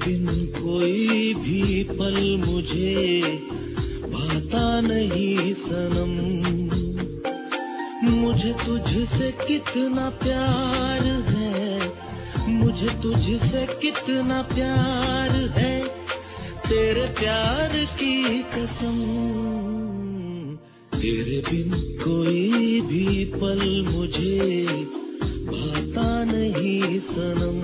बिन कोई भी पल मुझे भाता नहीं सनम। मुझे तुझसे कितना प्यार है, मुझे तुझसे कितना प्यार है, तेरे प्यार की कसम। तेरे बिन कोई भी पल मुझे भाता नहीं सनम।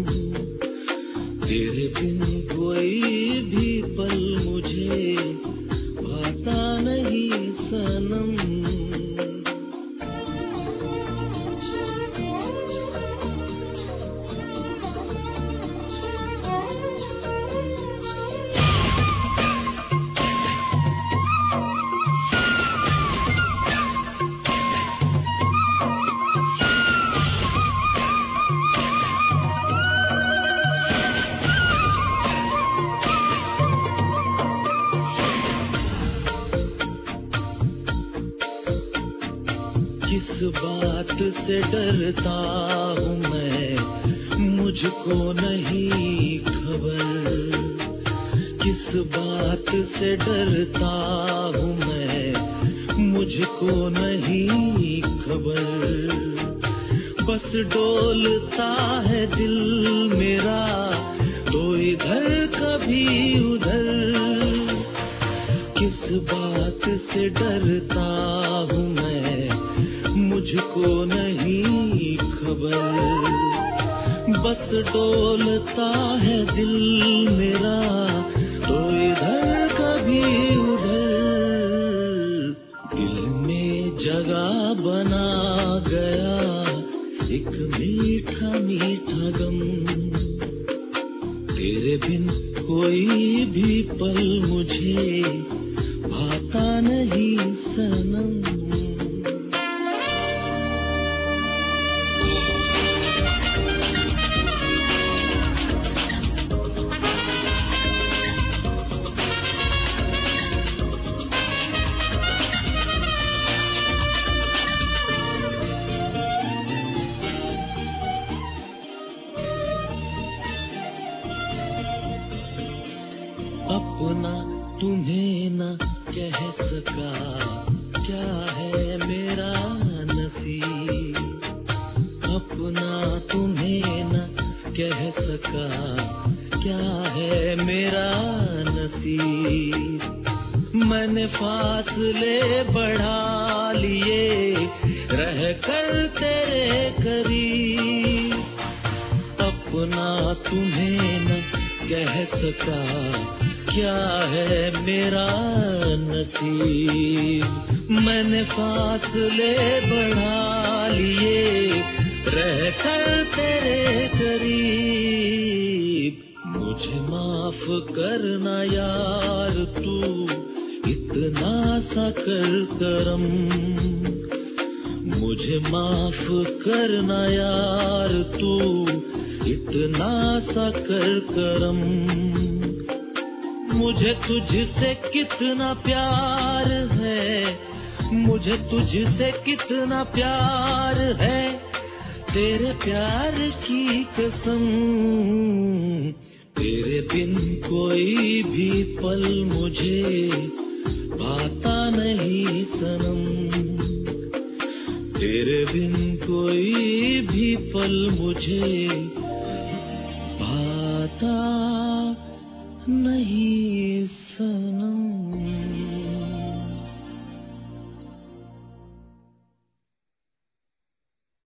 तेरे बिन कोई भी पल मुझे भाता नहीं सनम। किस बात से डरता हूँ मैं, मुझको नहीं खबर। किस बात से डरता हूँ मैं, मुझको नहीं खबर। बस डोलता है दिल मेरा, तो इधर कभी उधर। किस बात से डरता हूँ मैं, मुझको नहीं खबर। बस डोलता है दिल मेरा, तो इधर कभी उधर। दिल में जगह बना गया एक मीठा मीठा गम। तेरे बिन कोई भी पल मुझे भाता नहीं सनम। अपना तुम्हें न कह सका, क्या है मेरा नसीब। अपना तुम्हें न कह सका, क्या है मेरा नसीब। मैंने फासले बढ़ा लिए रह कर तेरे करीब। अपना तुम्हें न कह सका, क्या है मेरा नसीब। मैंने फासले बढ़ा लिए रह कर तेरे करीब। मुझे माफ करना यार तू इतना सा कर करम। मुझे माफ करना यार तू इतना सा कर करम। मुझे तुझसे कितना प्यार है, मुझे तुझसे कितना प्यार है, तेरे प्यार की कसम। तेरे बिन कोई भी पल मुझे भाता नहीं सनम। तेरे बिन कोई भी पल मुझे भाता नहीं